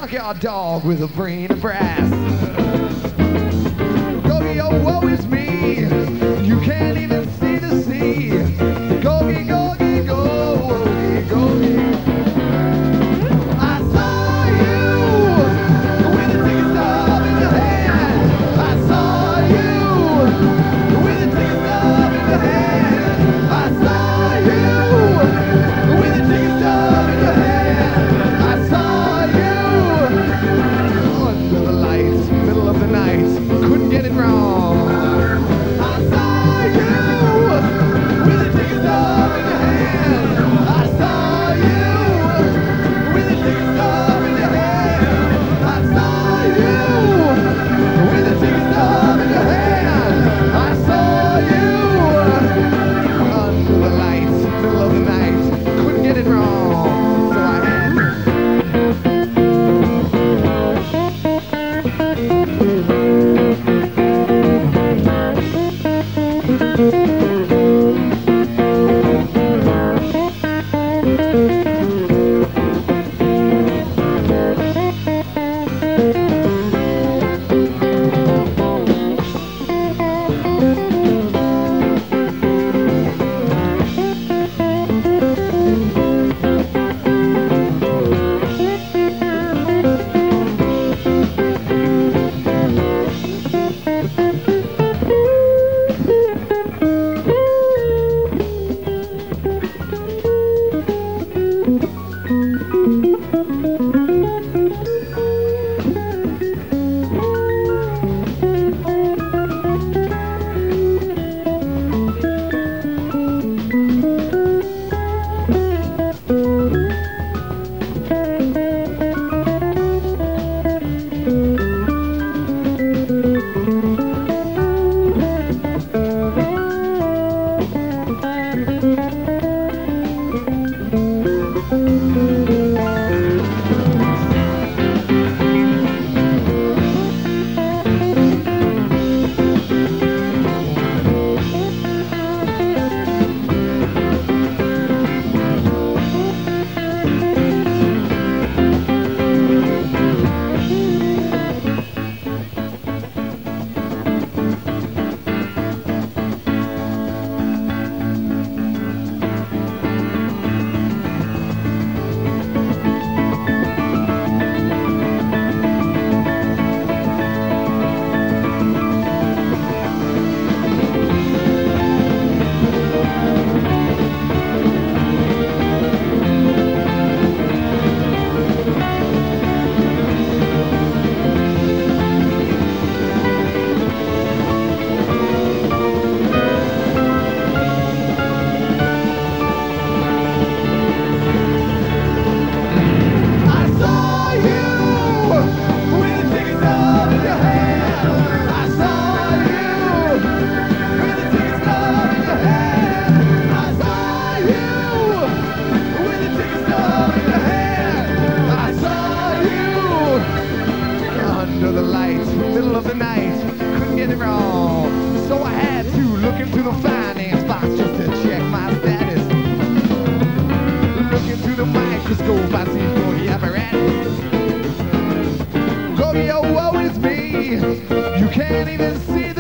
junkyard dog with a brain of brass. Gogi, oh, woe is me. You can't even see the sea. Gogi, gogi, gogi, gogi. I saw you with a ticket stub in your hand. I saw you with a ticket stub in your hand. I saw you with a ticket stub in your hand. I saw you under the lights, middle of the night. Couldn't get it wrong. I saw you with a ticket stub in your hand. I saw you with a ticket stub in your hand. I saw you with a ticket stub in your hand. I saw you under the lights, middle of the night. Couldn't get it wrong, so I had to. Under the lights, middle of the night, couldn't get it wrong. So I had to look into the finance box just to check my status. Look into the microscope, I see 40 apparatus. Gogi, oh, woe is me. You can't even see